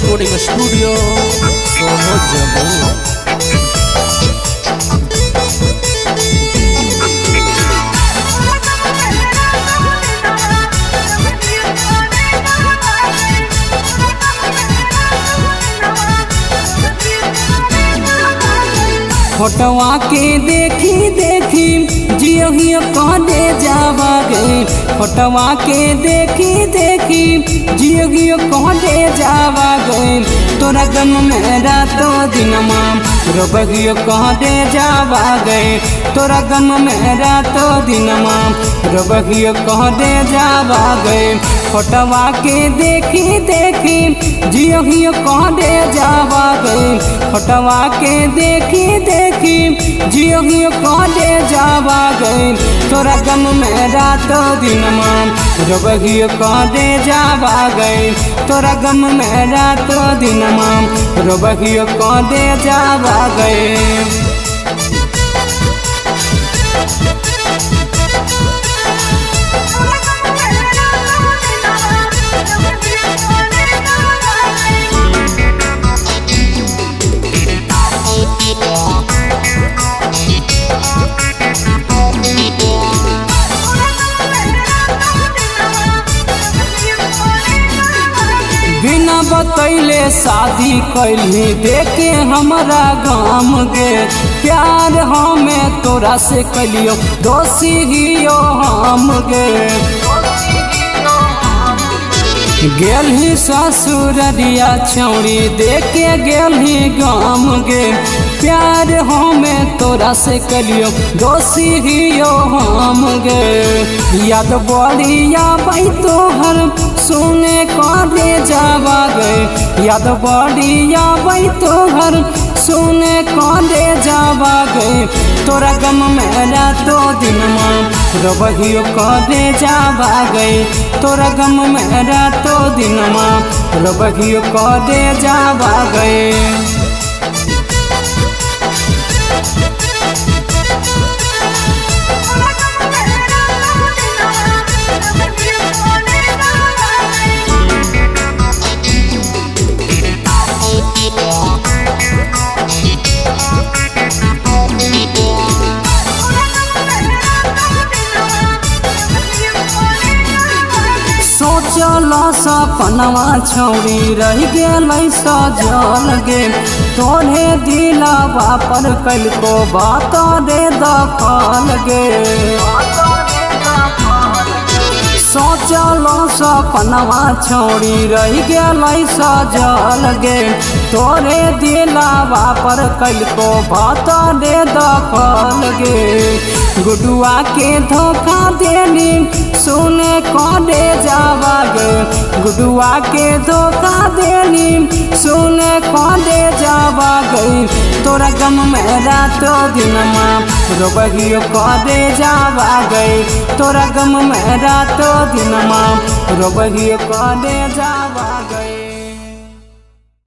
Recording studio सोनो जम्मू। फोटवा के देखी देखी जियो कहने जावा गए। फोटवा के देखी देखी जियो कहने जावा गए। तोरा गम में रातों दिन माम रोबगियो कहने जावा गए। तोरा गम में रातों दिन माम रोबगियो कहने जावा गए। फोटवा के देखी देखी जियो कहने जावा गए। फोटवा के देखी देखी जियो कहने जावा गए। तोरा गम में रातों दिन माम रोबगियो कहने जावा गए। तोरा गम में रातों दिन माम रोबगियो कहने जावा गए। बिना बतैले शादी कैली देखे हमारा गाम गे। प्यार हमें तोरा से कैलियो दोषी गियो हम गे। गेलही ससुररिया छौड़ी देखे गेलही गाम गे। प्यार हमें तोरा से कैलियो दोषी गियो हम गे। याद बड़िया भाई तोहर सुने कहने जावा गए। याद बड़िया भाई तोहर सुने कहने जावा गए। तोरा गम में रातों दिन माम रोबगियो कहने जावा गए। तोरा गम में रातों दिन माम रोबगियो कहने जावा गए। सोचल सपनवा छौड़ी रह गेल सजल गे। तोरे दिलवा पर कलको बात रे दखल गे। सोचल सपनवा छौड़ी रह गेल सजल गे। तोरे दिलवा पर कलको बात रे दखल गे। गुडुआ के धोखा देनी सुने कहने जावा गए। गुडुआ के धोखा देनी सुने कहने जावा गए। तोरा गम में रातों दिन माम रोबगियो कहने जावा गए। तोरा गम में रातों दिन माम रोबगियो कहने जावा गए।